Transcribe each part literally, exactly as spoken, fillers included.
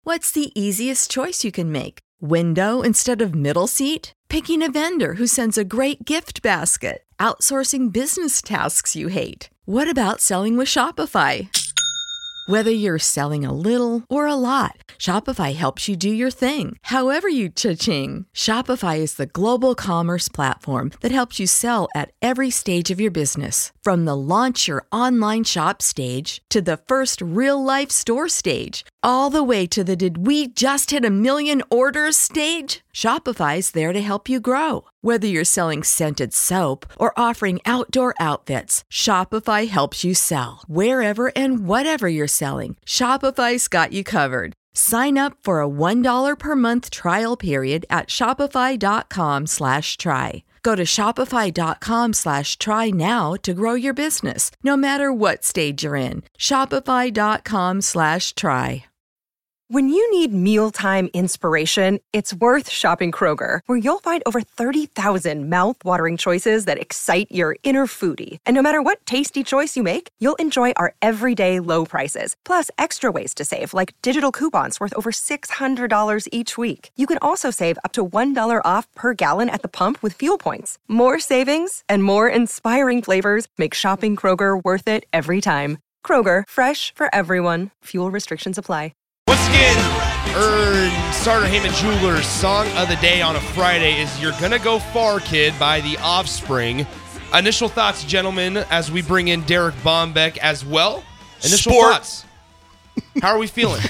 What's the easiest choice you can make? Window instead of middle seat? Picking a vendor who sends a great gift basket? Outsourcing business tasks you hate? What about selling with Shopify? Whether you're selling a little or a lot, Shopify helps you do your thing, however you cha-ching. Shopify is the global commerce platform that helps you sell at every stage of your business. From the launch your online shop stage to the first real-life store stage, all the way to the did we just hit a million orders stage. Shopify's there to help you grow. Whether you're selling scented soap or offering outdoor outfits, Shopify helps you sell. Wherever and whatever you're selling, Shopify's got you covered. Sign up for a one dollar per month trial period at shopify.com slash try. Go to shopify.com slash try now to grow your business, no matter what stage you're in. Shopify.com slash try. When you need mealtime inspiration, it's worth shopping Kroger, where you'll find over thirty thousand mouth-watering choices that excite your inner foodie. And no matter what tasty choice you make, you'll enjoy our everyday low prices, plus extra ways to save, like digital coupons worth over six hundred dollars each week. You can also save up to one dollar off per gallon at the pump with fuel points. More savings and more inspiring flavors make shopping Kroger worth it every time. Kroger, fresh for everyone. Fuel restrictions apply. Once again, earn Starter Heyman Jewelers Song of the Day on a Friday is You're Gonna Go Far, Kid by The Offspring. Initial thoughts, gentlemen, as we bring in Derek Bombeck as well. Initial Sport. thoughts. How are we feeling?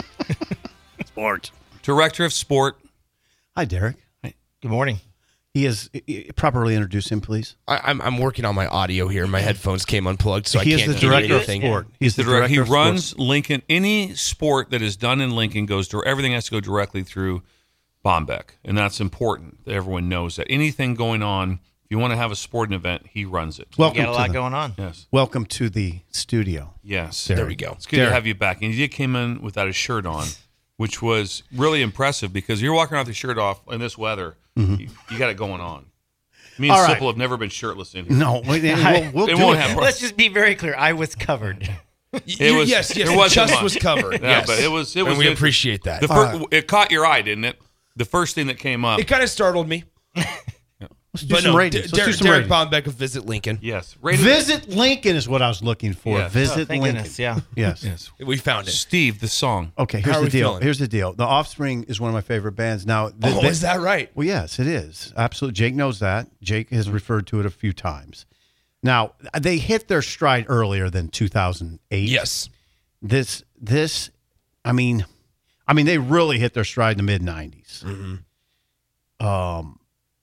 Sport. Director of Sport. Hi, Derek. Hi. Good morning. He is properly introduce him, please. I, I'm I'm working on my audio here. My headphones came unplugged, so he I is can't the hear director of anything. sport. He's the, the director. director He of runs sports. Lincoln. Any sport that is done in Lincoln goes to everything has to go directly through Bombeck, and that's important that everyone knows that. Anything going on, if you want to have a sporting event, he runs it. Welcome You got a lot to the, going on. Yes. Welcome to the studio. Yes. There we go. It's good Derek. to have you back. And you came in without a shirt on, which was really impressive because you're walking around with your shirt off in this weather. Mm-hmm. You, you got it going on. Me and All right. Sipple have never been shirtless in here. No, we, we'll, we'll It do won't it. happen. Let's just be very clear. I was covered. You- was- yes, yes, there wasn't just much. was covered. Yeah, yes. but it was. It was and we interesting. appreciate that. The All fir- right. It caught your eye, didn't it? The first thing that came up. It kind of startled me. Let's do But some no, ratings. D- Let's do Derek, some Derek ratings. Bombeck of Visit Lincoln. yes. Rated- Visit Lincoln is what I was looking for. Yes. Visit Oh, thank Lincoln. goodness, yeah. Yes. Yes. We found it. Steve, the song. Okay, How here's are the we deal. feeling? Here's the deal. The Offspring is one of my favorite bands. Now, the, Oh, the- is that right? Well, yes, it is. Absolutely. Jake knows that. Jake has referred to it a few times. Now, they hit their stride earlier than two thousand eight. Yes. This, this, I mean, I mean, they really hit their stride in the mid nineties. Mm-hmm. Um,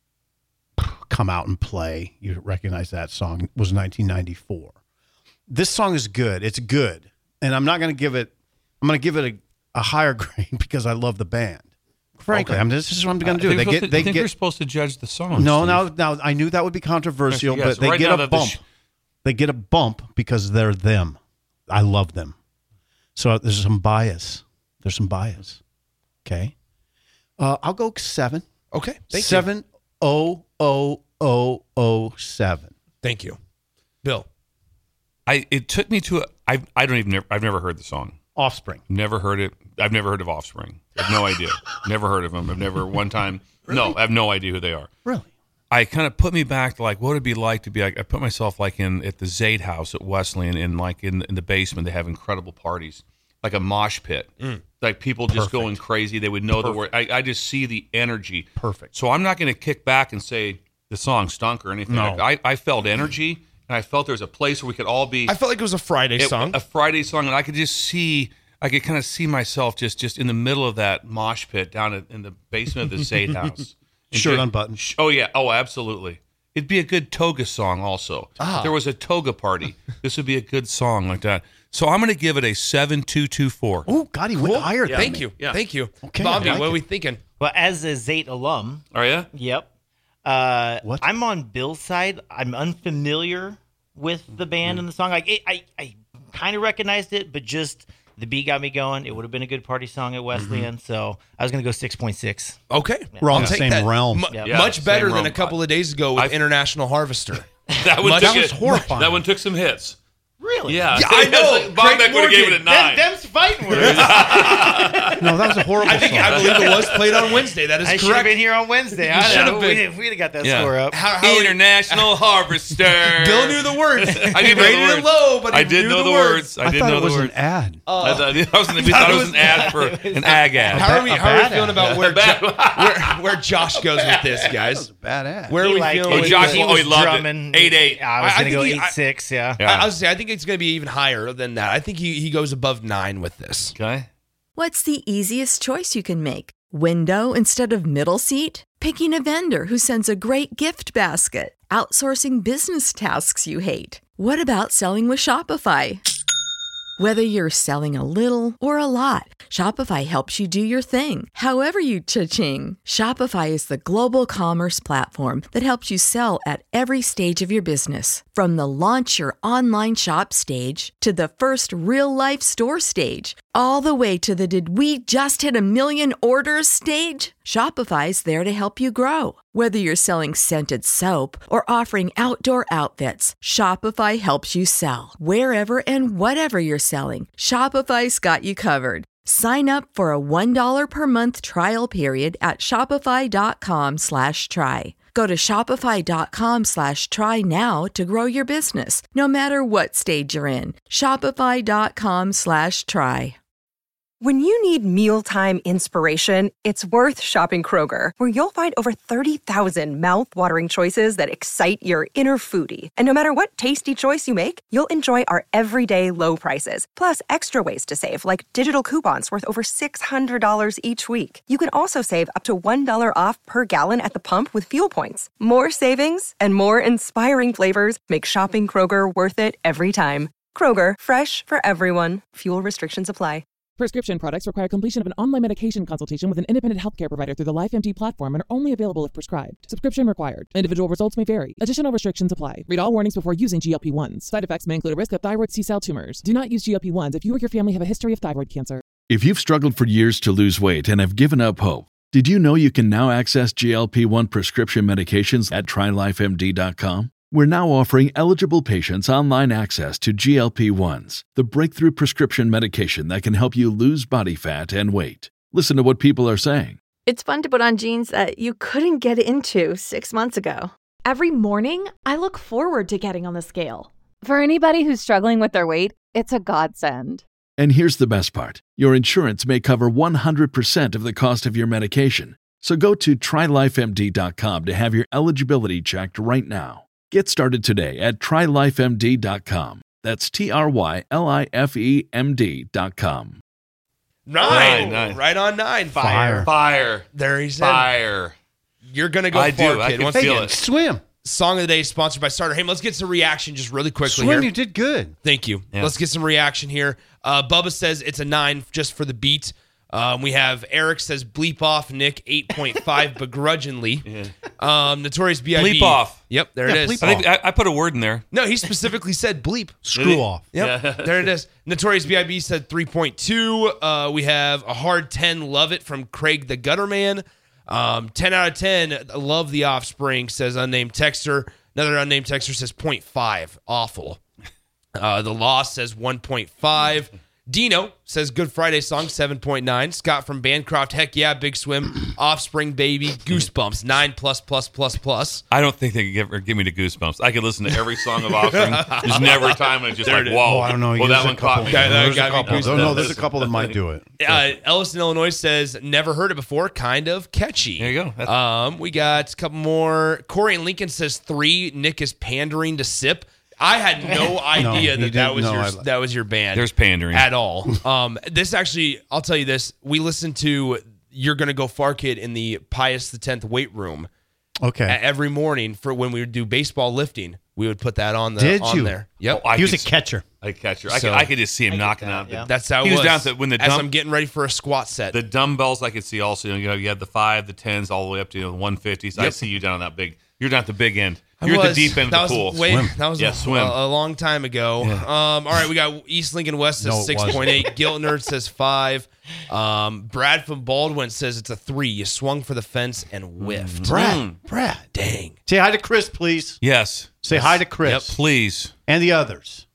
Come Out and Play. You recognize that song. It was nineteen ninety-four. This song is good. It's good. And I'm not going to give it, I'm going to give it a, a higher grade because I love the band. Frankly, Okay. I mean, this is what I'm going to I do. think They you're get, supposed to- they I think get, you're supposed to judge the song. no, Steve. now, now I knew that would be controversial, Yes, but they right get now a that the bump. sh- They get a bump because they're them. I love them. So there's some bias. There's some bias. Okay. Uh, I'll go seven. Okay. Thank you. seven oh oh oh oh seven. Thank you. Bill. I it took me to a, I I don't even I've never heard the song. Offspring. Never heard it. I've never heard of Offspring. I have no idea. Never heard of them. I've never one time. No, I have no idea who they are. Really? I kind of put me back to like what it'd be like to be like I put myself like in at the Zaid House at Wesleyan and like in in the basement they have incredible parties like a mosh pit like people just Perfect. going crazy. They would know the word. I, I just see the energy. Perfect. So I'm not going to kick back and say the song stunk or anything. No. Like, I I felt energy and I felt there was a place where we could all be. I felt like it was a Friday it- song. a Friday song, and I could just see. I could kind of see myself just just in the middle of that mosh pit down in, in the basement of the Zaid House. And Shirt just- unbuttoned. sh- Oh yeah. Oh, absolutely. It'd be a good toga song also. Ah. If there was a toga party, this would be a good song like that. So I'm going to give it a seven two two four. Oh, God, he went higher than Thank me. you. Yeah. Thank you. Okay, Bobby, I like what are it. we thinking? Well, as a Zate alum, Are you? yep. Uh, What? I'm on Bill's side. I'm unfamiliar with the band and the song. Like it, I, I kind of recognized it, but just the beat got me going. It would have been a good party song at Wesleyan, so I was gonna go six point six. Okay. We're all I'll in the take same that. realm. Mu- Yeah. Yeah, much same better than realm. a couple of days ago with I've- International Harvester. That one Much- took that was it- horrifying. That one took some hits. Really? Yeah, Yeah, I know. Like, Bombeck Craig would have gave it a Morgan. nine. Them, them's fighting words. No, that was a horrible I think song. I believe it was played on Wednesday. That is I should have correct. been here on Wednesday. I should don't have know. been. We'd, we'd have got that Yeah. score up. How, how International Harvester. Bill knew the words. I He did know rated the it words. low, but he I did knew know the, the words. words. I I did thought know it the was words. an ad. I thought, I was, we thought it was an ad for an ag ad. How are we? A How are we bad feeling ad. about where, bad- Jo- where where Josh goes with this, That was guys? a bad ad. Where are He we liked feeling? it. Oh, with Josh- this? oh, he loved it. drumming. eight eight. I was I- I going to go think he- eight six, yeah. Yeah. I, I was saying, I think it's going to be even higher than that. I think he, he goes above nine with this. Okay. What's the easiest choice you can make? Window instead of middle seat? Picking a vendor who sends a great gift basket? Outsourcing business tasks you hate? What about selling with Shopify? Whether you're selling a little or a lot, Shopify helps you do your thing, however you cha-ching. Shopify is the global commerce platform that helps you sell at every stage of your business. From the launch your online shop stage to the first real-life store stage, all the way to the did we just hit a million orders stage. Shopify's there to help you grow. Whether you're selling scented soap or offering outdoor outfits, Shopify helps you sell. Wherever and whatever you're selling, Shopify's got you covered. Sign up for a one dollar per month trial period at shopify.com slash try. Go to shopify.com slash try now to grow your business, no matter what stage you're in. Shopify.com slash try. When you need mealtime inspiration, it's worth shopping Kroger, where you'll find over thirty thousand mouth-watering choices that excite your inner foodie. And no matter what tasty choice you make, you'll enjoy our everyday low prices, plus extra ways to save, like digital coupons worth over six hundred dollars each week. You can also save up to one dollar off per gallon at the pump with fuel points. More savings and more inspiring flavors make shopping Kroger worth it every time. Kroger, fresh for everyone. Fuel restrictions apply. Prescription products require completion of an online medication consultation with an independent healthcare provider through the LifeMD platform and are only available if prescribed. Subscription required. Individual results may vary. Additional restrictions apply. Read all warnings before using G L P one s. Side effects may include a risk of thyroid C-cell tumors. Do not use G L P one s if you or your family have a history of thyroid cancer. If you've struggled for years to lose weight and have given up hope, did you know you can now access G L P one prescription medications at try life M D dot com? We're now offering eligible patients online access to G L P one s, the breakthrough prescription medication that can help you lose body fat and weight. Listen to what people are saying. It's fun to put on jeans that you couldn't get into six months ago. Every morning, I look forward to getting on the scale. For anybody who's struggling with their weight, it's a godsend. And here's the best part. Your insurance may cover one hundred percent of the cost of your medication. So go to try life M D dot com to have your eligibility checked right now. Get started today at try life M D dot com. That's T R Y L I F E M D dot com. Nine. Nine, nine. Right on nine. Fire. Fire. There he said. Fire. You're going to go I far, do. I kid. can Once feel again, it. Swim. Song of the day sponsored by Starter. Hey, let's get some reaction just really quickly Swim, here. you did good. Thank you. Yeah. Let's get some reaction here. Uh, Bubba says it's a nine just for the beat. Um, we have Eric says bleep off Nick eight point five begrudgingly. Yeah. Um, Notorious B I B Bleep off. Yep, there Yeah, it is. bleep I think I, I put a word in there. No, he specifically said bleep. Screw off. Yep, Yeah. there it is. Notorious B I B said three point two. Uh, we have a hard ten, love it from Craig the Gutterman. Um, ten out of ten, love the Offspring, says unnamed texter. Another unnamed texter says zero point five, awful. Uh, the Lost says one point five. Dino says Good Friday song, seven point nine. Scott from Bancroft, heck yeah, Big Swim. Offspring, baby, Goosebumps, nine plus plus plus plus. I don't think they could give, or give me the goosebumps. I could listen to every song of Offspring. There's never a time when it's just There like, it is. whoa. Oh, I don't know. Well, There's that a one couple. caught me. That- that There's a got me couple. goosebumps. No, there's a couple that might do it. Uh, Elliston, Illinois says, never heard it before, kind of catchy. There you go. That's- Um, we got a couple more. Corey and Lincoln says three. Nick is pandering to Sip. I had no idea he that that didn't was know. your I- that was your band. There's pandering. At all. Um, this actually, I'll tell you this. We listened to You're Gonna Go Far Kid in the Pius the tenth weight room Okay. every morning for when we would do baseball lifting. We would put that on the Did on you? there. Yep. Oh, I he was a could- catcher. I catch her. I, So- could, I could just see him knocking that, out. The, yeah. That's how it he was was. down to when the As dump, I'm getting ready for a squat set. the dumbbells. I could see also. You know, you had the five, the tens, all the way up to you know, the one fifties. I Yep. see you down on that big. You're down at the big end. I You're at was. the deep end that of the was pool. Way, Swim. That was Yeah, a, swim. A, a long time ago. Um, all right, we got East Lincoln West says No, it six point eight. Guilt Nerd says five. Um, Brad from Baldwin says it's a three. You swung for the fence and whiffed. Brad. Mm. Brad. Dang. Say hi to Chris, please. Yes, Say hi to Chris Yep. please. and the others.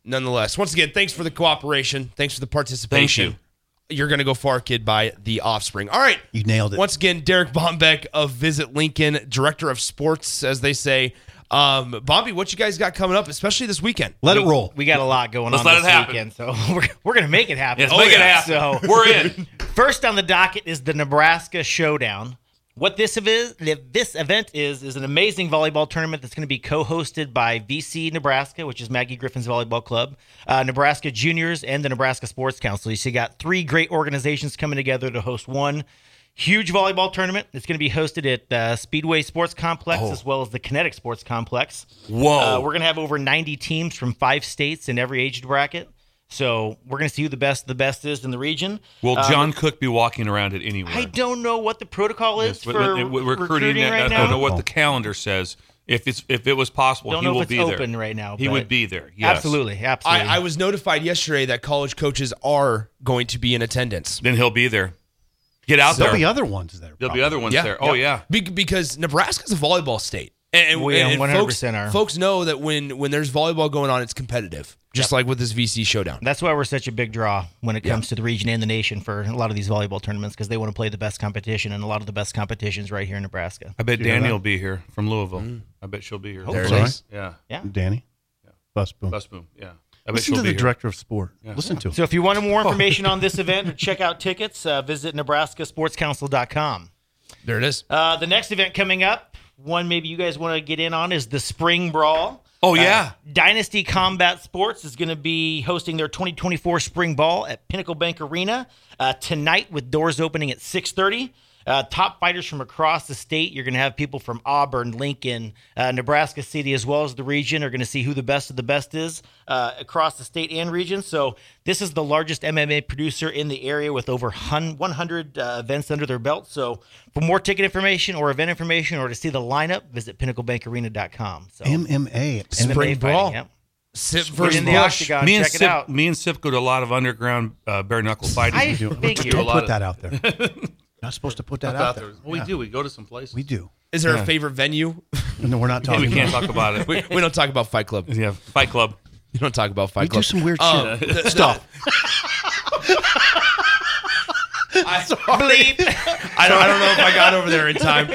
nonetheless, once again, thanks for the cooperation. Thanks for the participation. Thank You're going to go far, kid, by The Offspring. All right. You nailed it. Once again, Derek Bombeck of Visit Lincoln, director of sports, as they say. Um, Bombi, what you guys got coming up, especially this weekend? Let it roll. We got a lot going Let's on let this it happen. weekend, so we're, we're going to make it happen. Yes, make it happen. So We're in. First on the docket is the Nebraska Showdown. What this is, this event is, is an amazing volleyball tournament that's going to be co-hosted by V C Nebraska, which is Maggie Griffin's volleyball club, uh, Nebraska Juniors, and the Nebraska Sports Council. So you got three great organizations coming together to host one huge volleyball tournament. It's going to be hosted at uh, Speedway Sports Complex Oh. as well as the Kinetic Sports Complex. Whoa. Uh, we're going to have over ninety teams from five states in every age bracket. So we're going to see who the best of the best is in the region. Will Um, John Cook be walking around it anywhere? I don't know what the protocol is Yes, but- for but- but recruiting, recruiting right I now. don't know what the calendar says. If it's if it was possible, Don't he know will if it's be open there. right now. He but would be there. Yes. Absolutely, absolutely. I, I was notified yesterday that college coaches are going to be in attendance. Then he'll be there. Get out There'll there. be other ones there. There'll be probably. other ones there. Oh yeah. Be- because Nebraska's a volleyball state. And, We and one hundred folks, percent are. folks know that when, when there's volleyball going on, it's competitive, just like with this V C Showdown. That's why we're such a big draw when it comes to the region and the nation for a lot of these volleyball tournaments because they want to play the best competition, and a lot of the best competitions right here in Nebraska. I bet you know Danny that? will be here from Louisville. I bet she'll be here. There it Hopefully. is. Yeah. Yeah. Danny. Bus boom. Bus boom. Yeah. I bet Listen she'll to be the here. director of sport. Listen to him. So if you want more information on this event or check out tickets, uh, visit Nebraska Sports Council dot com. There it is. Uh, the next event coming up, one maybe you guys want to get in on, is the Spring Brawl. Oh yeah. Uh, Dynasty Combat Sports is going to be hosting their twenty twenty-four Spring Ball at Pinnacle Bank Arena uh, tonight with doors opening at six thirty. Uh, top fighters from across the state. You're going to have people from Auburn, Lincoln, uh, Nebraska City, as well as the region are going to see who the best of the best is uh, across the state and region. So this is the largest M M A producer in the area with over one hundred uh, events under their belt. So for more ticket information or event information or to see the lineup, visit pinnacle bank arena dot com. So M M A. M M A Spring fighting, Brawl. Yep. Sip Get versus in the Bush. octagon. Me and Check it Sip, out. me and Sip go to a lot of underground uh, bare knuckle fighting. I We do- figured. do a Don't lot put of- that out there. Not supposed to put that out there. Well, we Yeah. do. We go to some places. We do. Is there Yeah. a favorite venue? No, we're not Yeah, talking we can't about talk about it. we, we don't talk about Fight Club. Yeah, Fight Club. You don't talk about Fight We Club. do some weird Um, shit. the- the- Stuff. I, I don't. I don't know if I got over there in time.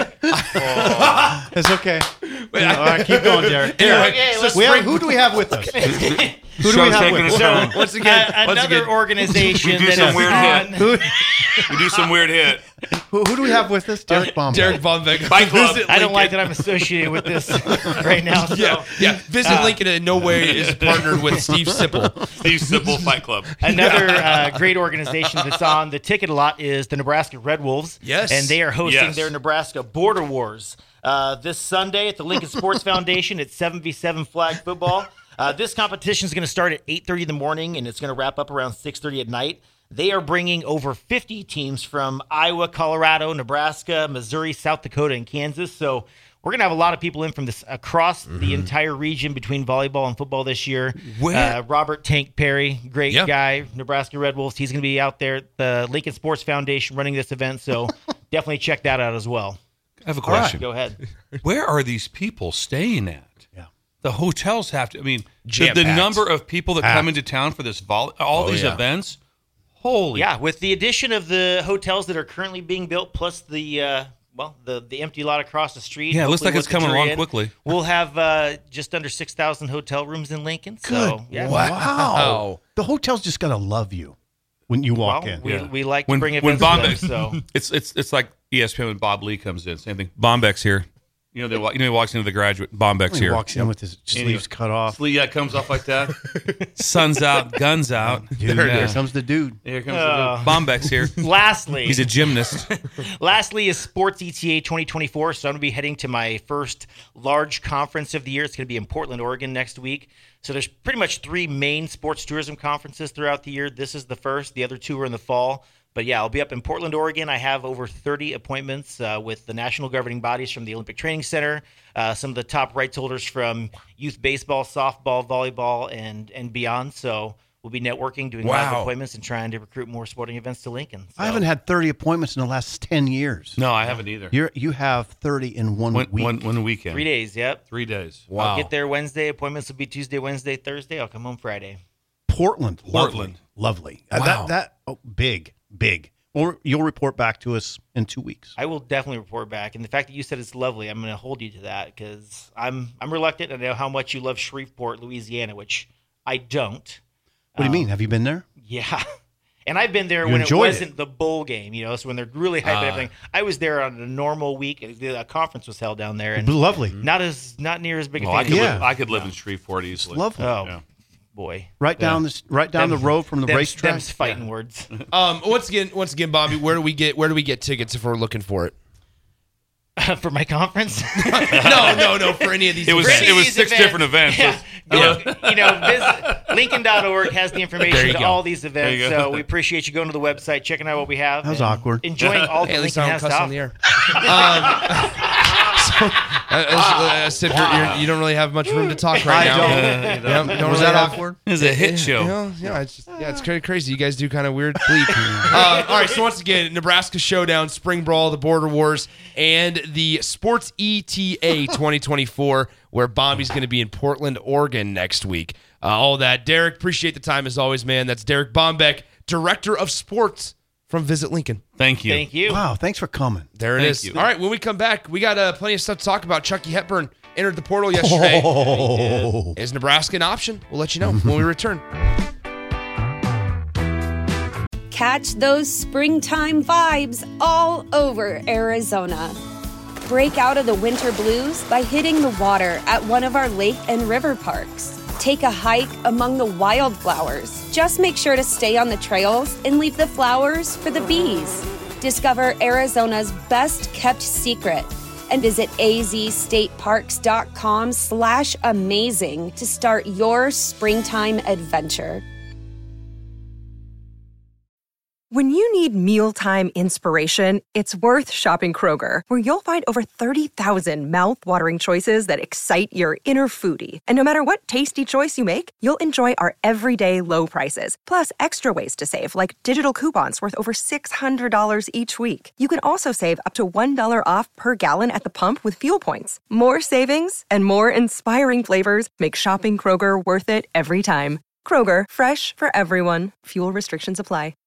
It's okay. Wait, All right, keep going, Derek. Anyway, Okay, so let's We have, spring- who do we have with us? Who do Show's we have taking with us us? home. once again, Uh, once another again, organization We do that some is weird on. Who, We do some weird hit. who, who do we have with us? Derek Baum. Derek Bombeck. Fight Club. Visit I don't like Lincoln. that I'm associated with this right now. So. Yeah, yeah. Visit Uh, Lincoln in no way is partnered with Steve Sipple. Steve Simple Fight Club. Another uh, great organization that's on the ticket a lot is the Nebraska Red Wolves. Yes. And they are hosting Yes. their Nebraska Border Wars uh, this Sunday at the Lincoln Sports Foundation at seven v seven flag football. Uh, this competition is going to start at eight thirty in the morning, and it's going to wrap up around six thirty at night. They are bringing over fifty teams from Iowa, Colorado, Nebraska, Missouri, South Dakota, and Kansas. So we're going to have a lot of people in from this across the entire region between volleyball and football this year. Where- Uh, Robert Tank Perry, great Yeah. guy, Nebraska Red Wolves. He's going to be out there at the Lincoln Sports Foundation running this event. So definitely check that out as well. I have a All right, question. go ahead. Where are these people staying at? Yeah. The hotels have to. I mean, the, the Jam-packed. number of people that Packed. come into town for this vol, all Oh, these yeah. events. Holy, Yeah, with the addition of the hotels that are currently being built, plus the uh, well, the the empty lot across the street. Yeah, it looks hopefully like it's with the coming along jury in, quickly. We'll have uh, just under six thousand hotel rooms in Lincoln. So yeah, Wow. The hotel's just got to love you when you walk well, in. we, Yeah. we like to When- bring when events to them, Bombeck- so It's it's it's like E S P N when Bob Lee comes in. Same thing. Bombeck's here. You know, they walk, you know he walks into the graduate. Bombeck's he here. walks in with his sleeves cut off. Sleeve, yeah, comes off like that. Sun's out, guns out. Dude, Yeah. there comes the dude. Here comes Uh, the Bombeck's here. lastly, He's a gymnast. Lastly is Sports E T A twenty twenty-four. So I'm going to be heading to my first large conference of the year. It's going to be in Portland, Oregon next week. So there's pretty much three main sports tourism conferences throughout the year. This is the first. The other two are in the fall. But yeah, I'll be up in Portland, Oregon. I have over thirty appointments uh, with the national governing bodies from the Olympic Training Center, uh, some of the top rights holders from youth baseball, softball, volleyball, and and beyond. So we'll be networking, doing Wow. live appointments, and trying to recruit more sporting events to Lincoln. So, I haven't had thirty appointments in the last ten years. No, I haven't either. You're, you have thirty in one One, week. one, one weekend. three days. Yep. Three days. Wow. I'll get there Wednesday. Appointments will be Tuesday, Wednesday, Thursday. I'll come home Friday. Portland. Portland. Lovely. Lovely. Uh, Wow. that, that oh, big, big. Or you'll report back to us in two weeks. I will definitely report back. And the fact that you said it's lovely, I'm going to hold you to that because I'm I'm reluctant. I know how much you love Shreveport, Louisiana, which I don't. What do you Um, mean? Have you been there? Yeah. And I've been there You when it enjoyed wasn't it. the bowl game, you know, so when they're really hyping Ah. everything. I was there on a normal week. A conference was held down there. And Lovely. not as not near as big a Well, I thing. could, as- Yeah. live, I could live in Shreveport easily. Lovely. Oh, Yeah. boy. Right down this, right down Them- the road from the Them's- racetrack. them's fighting words. Um, once again, once again, Bobby, where do we get where do we get tickets if we're looking for it? For my conference? no, no, no. For any of these, It was events. it was These six events- different events. Yeah. Go, you know, visit Lincoln dot org has the There information you to go. all these There events. you go. So we appreciate you going to the website, checking out what we have. That was and awkward. Enjoying all Hey, the at least Lincoln I has don't to cuss offer. on the air. Um, so, uh, uh, uh, Sip, you're, you're, you don't really have much room to talk right now. Yep, don't Was really that have- awkward? It was a hit show. You know, yeah, it's just, yeah, it's kind crazy. You guys do kind of weird bleep. uh, all right, so once again, Nebraska Showdown, Spring Brawl, the Border Wars, and the Sports E T A twenty twenty-four, where Bobby's going to be in Portland, Oregon next week. Uh, all that. Derek, appreciate the time as always, man. That's Derek Bombeck, Director of Sports from Visit Lincoln. Thank you. Thank you. Wow, thanks for coming. There it Thank is. you. All right, when we come back, we got uh, plenty of stuff to talk about. Chucky Hepburn entered the portal yesterday. Oh. Is Nebraska an option? We'll let you know when we return. Catch those springtime vibes all over Arizona. Break out of the winter blues by hitting the water at one of our lake and river parks. Take a hike among the wildflowers. Just make sure to stay on the trails and leave the flowers for the bees. Discover Arizona's best kept secret and visit azstateparks.com slash amazing to start your springtime adventure. When you need mealtime inspiration, it's worth shopping Kroger, where you'll find over thirty thousand mouth-watering choices that excite your inner foodie. And no matter what tasty choice you make, you'll enjoy our everyday low prices, plus extra ways to save, like digital coupons worth over six hundred dollars each week. You can also save up to one dollar off per gallon at the pump with fuel points. More savings and more inspiring flavors make shopping Kroger worth it every time. Kroger, fresh for everyone. Fuel restrictions apply.